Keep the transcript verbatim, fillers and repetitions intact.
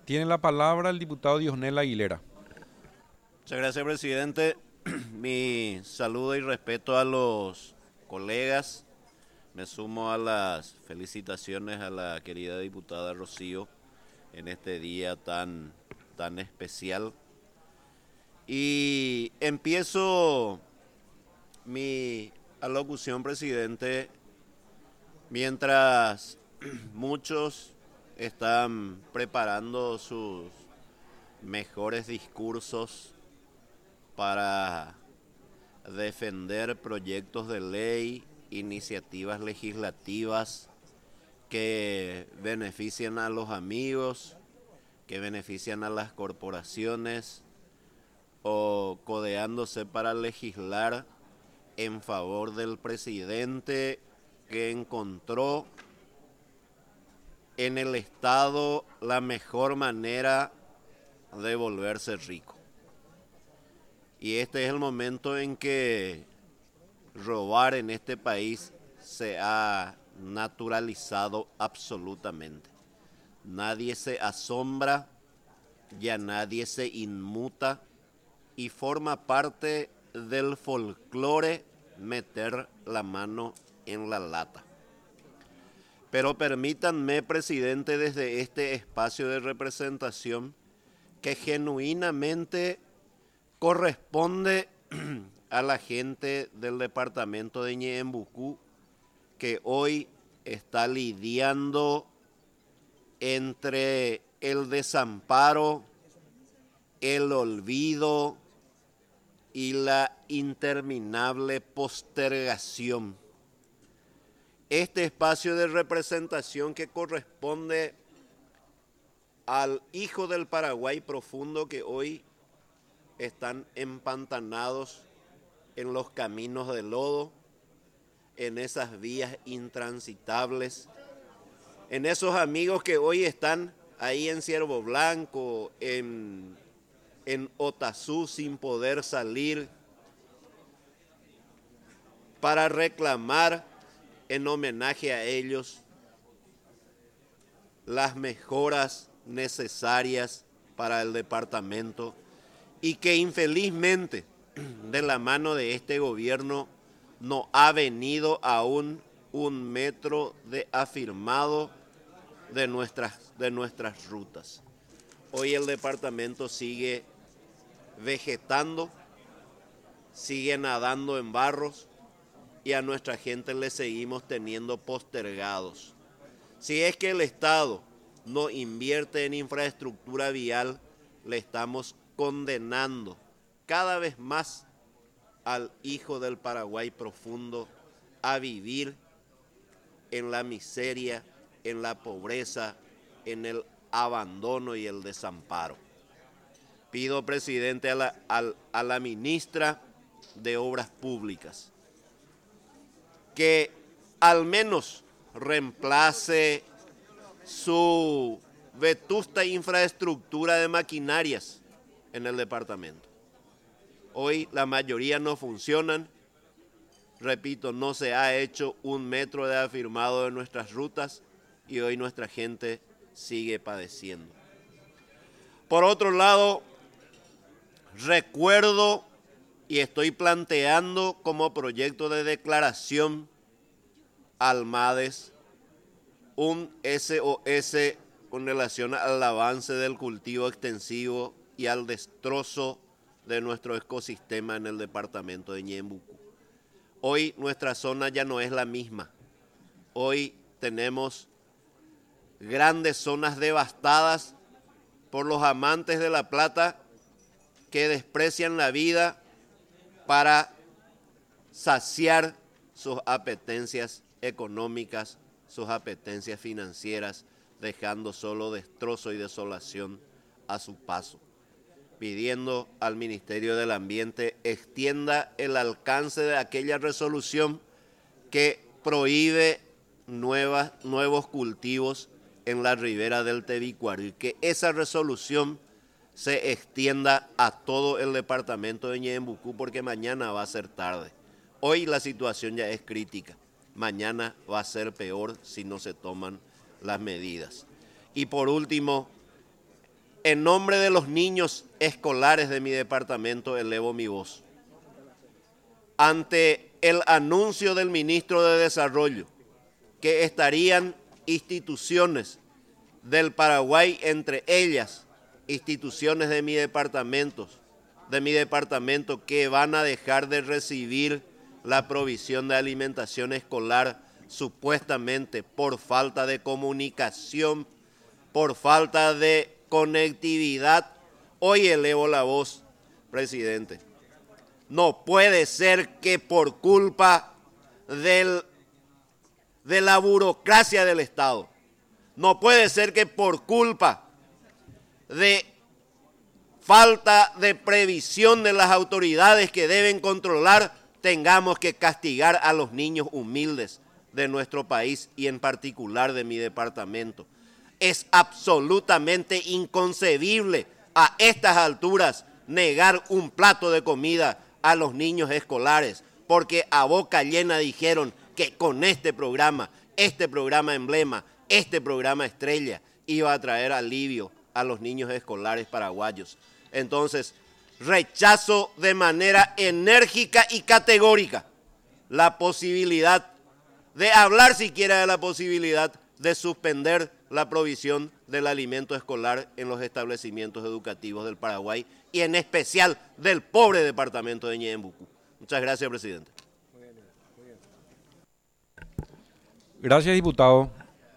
Tiene la palabra el diputado Diosnel Aguilera. Muchas gracias, presidente. Mi saludo y respeto a los colegas. Me sumo a las felicitaciones a la querida diputada Rocío en este día tan, tan especial. Y empiezo mi alocución, presidente, mientras muchos están preparando sus mejores discursos para defender proyectos de ley, iniciativas legislativas que benefician a los amigos, que benefician a las corporaciones, o codeándose para legislar en favor del presidente que encontró en el Estado la mejor manera de volverse rico. Y este es el momento en que robar en este país se ha naturalizado absolutamente. Nadie se asombra, ya nadie se inmuta y forma parte del folclore meter la mano en la lata. Pero permítanme, presidente, desde este espacio de representación, que genuinamente corresponde a la gente del departamento de Ñeembucú, que hoy está lidiando entre el desamparo, el olvido y la interminable postergación. Este espacio de representación que corresponde al hijo del Paraguay profundo que hoy están empantanados en los caminos de lodo, en esas vías intransitables, en esos amigos que hoy están ahí en Ciervo Blanco, en, en Otazú sin poder salir, para reclamar en homenaje a ellos las mejoras necesarias para el departamento y que infelizmente de la mano de este gobierno no ha venido aún un metro de afirmado de nuestras, de nuestras rutas. Hoy el departamento sigue vegetando, sigue nadando en barros y a nuestra gente le seguimos teniendo postergados. Si es que el Estado no invierte en infraestructura vial, le estamos condenando cada vez más al hijo del Paraguay profundo a vivir en la miseria, en la pobreza, en el abandono y el desamparo. Pido, presidente, a la, a, a la ministra de Obras Públicas que al menos reemplace su vetusta infraestructura de maquinarias en el departamento. Hoy la mayoría no funcionan. Repito, no se ha hecho un metro de afirmado de nuestras rutas y hoy nuestra gente sigue padeciendo. Por otro lado, recuerdo y estoy planteando como proyecto de declaración al MADES un S O S con relación al avance del cultivo extensivo y al destrozo de nuestro ecosistema en el departamento de Ñeembucú. Hoy nuestra zona ya no es la misma. Hoy tenemos grandes zonas devastadas por los amantes de la plata que desprecian la vida para saciar sus apetencias económicas, sus apetencias financieras, dejando solo destrozo y desolación a su paso. Pidiendo al Ministerio del Ambiente extienda el alcance de aquella resolución que prohíbe nuevas, nuevos cultivos en la ribera del Tebicuarí, que esa resolución se extienda a todo el departamento de Ñeembucú, porque mañana va a ser tarde. Hoy la situación ya es crítica, mañana va a ser peor si no se toman las medidas. Y por último, En nombre de los niños escolares de mi departamento elevo mi voz. Ante el anuncio del ministro de Desarrollo que estarían instituciones del Paraguay, entre ellas instituciones de mi departamento, de mi departamento que van a dejar de recibir la provisión de alimentación escolar supuestamente por falta de comunicación, por falta de conectividad. Hoy elevo la voz, presidente. No puede ser que por culpa del, de la burocracia del Estado, no puede ser que por culpa de falta de previsión de las autoridades que deben controlar, tengamos que castigar a los niños humildes de nuestro país y en particular de mi departamento. Es absolutamente inconcebible a estas alturas negar un plato de comida a los niños escolares, porque a boca llena dijeron que con este programa, este programa emblema, este programa estrella, iba a traer alivio a los niños escolares paraguayos. Entonces, rechazo de manera enérgica y categórica la posibilidad de hablar siquiera de la posibilidad de suspender la provisión del alimento escolar en los establecimientos educativos del Paraguay y en especial del pobre departamento de Ñeembucú. Muchas gracias, presidente. Gracias, diputado.